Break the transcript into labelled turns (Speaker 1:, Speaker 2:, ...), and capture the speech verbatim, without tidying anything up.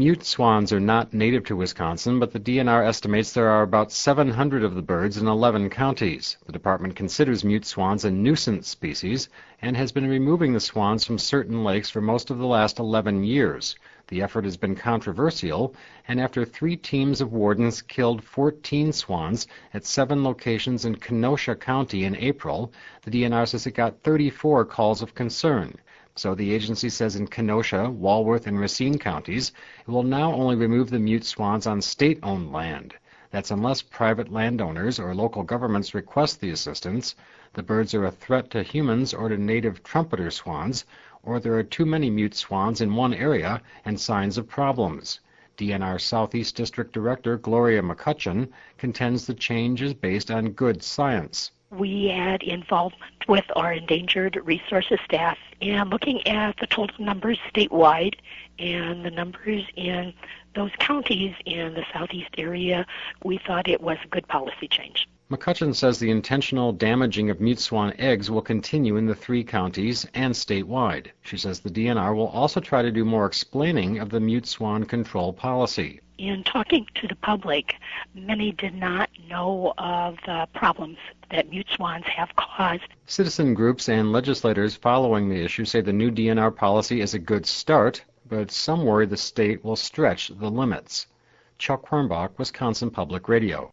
Speaker 1: Mute swans are not native to Wisconsin, but the D N R estimates there are about seven hundred of the birds in eleven counties. The department considers mute swans a nuisance species and has been removing the swans from certain lakes for most of the last eleven years. The effort has been controversial, and after three teams of wardens killed fourteen swans at seven locations in Kenosha County in April, the D N R says it got thirty-four calls of concern. So the agency says in Kenosha, Walworth, and Racine counties, it will now only remove the mute swans on state-owned land. That's unless private landowners or local governments request the assistance, the birds are a threat to humans or to native trumpeter swans, or there are too many mute swans in one area and signs of problems. D N R Southeast District Director Gloria McCutcheon contends the change is based on good science.
Speaker 2: We had involvement with our endangered resources staff and looking at the total numbers statewide and the numbers in those counties in the southeast area, we thought it was a good policy change.
Speaker 1: McCutcheon says the intentional damaging of mute swan eggs will continue in the three counties and statewide. She says the D N R will also try to do more explaining of the mute swan control policy.
Speaker 2: In talking to the public, many did not know of the problems that mute swans have caused.
Speaker 1: Citizen groups and legislators following the issue say the new D N R policy is a good start, but some worry the state will stretch the limits. Chuck Hornbach, Wisconsin Public Radio.